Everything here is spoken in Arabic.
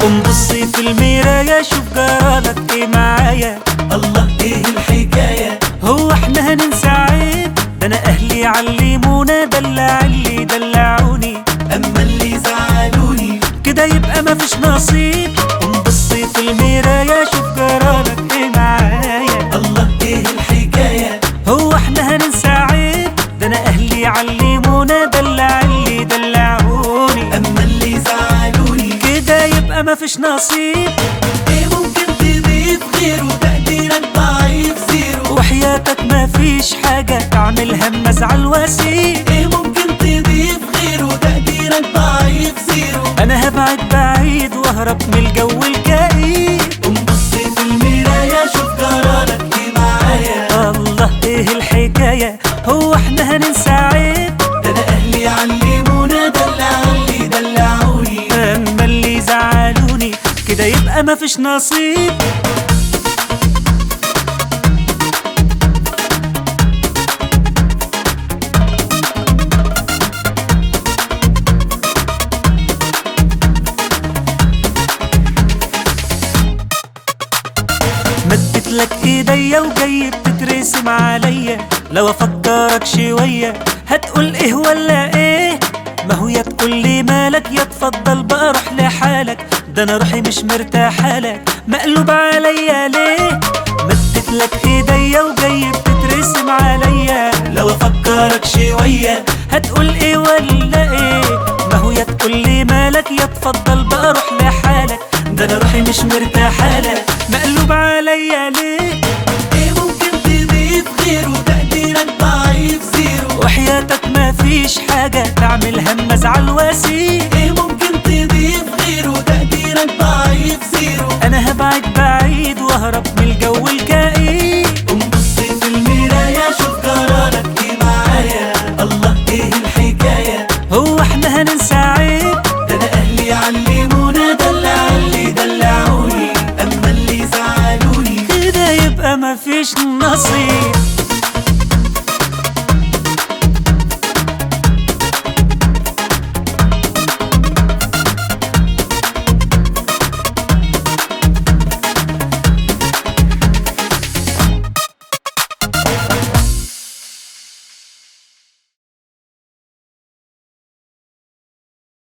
قوم بصي في المراية شوف جرالك ايه معايا. الله ايه الحكاية؟ هو احنا هننسى عيب؟ ده انا اهلي علمونا دلع اللي دلعوني، اما اللي زعلوني كده يبقى مفيش نصيب. قوم بصي في المراية شوف جرالك ايه معايا. الله ايه الحكاية؟ هو احنا هننسى عيب؟ ده انا اهلي علمونا دلع اللي دلعوني، اما اللي زعلوني كده يبقى مفيش نصيب. ايه ممكن تضيف غيره؟ تقديرك ضعيف زيرو، وحياتك مفيش حاجة تعملها اما ازعل واسيب. ايه ممكن تضيف غيره؟ تقديرك ضعيف زيرو، انا هبعد بعيد واهرب من الجو الكئيب. قوم بصي في المراية شوف جرالك ايه معايا. الله ايه الحكاية؟ هو احنا هننسى عيب؟ ده انا اهلي علمونا دلع اللي دلعوني، اما اللي زعلوني كده يبقى مفيش نصيب. مدت لك ايديا وجاي بتترسم عليا، لو افكرك شوية هتقول ايه ولا ايه؟ ما هو يا تقول لي مالك يا تفضل بقى روح لحالك، ده انا روحي مش مرتاحة لك مقلوب عليا ليه؟ مدت لك ايديا وجاي بتترسم عليا، لو افكرك شوية هتقول ايه ولا ايه؟ ما هو يا تقول لي مالك يا تفضل بقى روح لحالك، ده انا روحي مش مرتاحة لك مقلوب عليا ليه؟ ايه ممكن تضيف غيره؟ تقديرك ضعيف زيرو، وحياتك مفيش حاجة تعملها اما ازعل واسيب. ايه ممكن تضيف غيره؟ تقديرك ضعيف زيرو، انا هبعد بعيد واهرب من الجو الكئيب.